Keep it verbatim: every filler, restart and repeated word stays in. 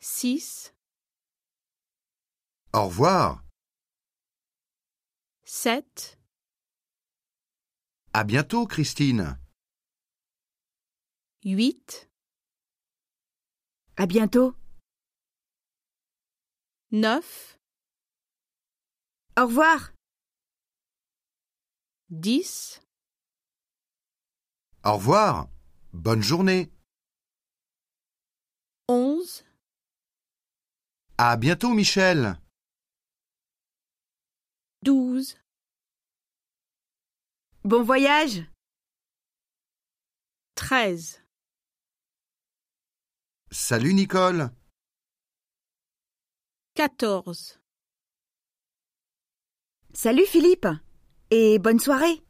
six, Au revoir. sept, À bientôt, Christine. huit, À bientôt. neuf, Au revoir. dix, Au revoir. Bonne journée. onze, À bientôt, Michel. douze, Bon voyage. treize. Salut, Nicole. quatorze. Salut Philippe. Et bonne soirée.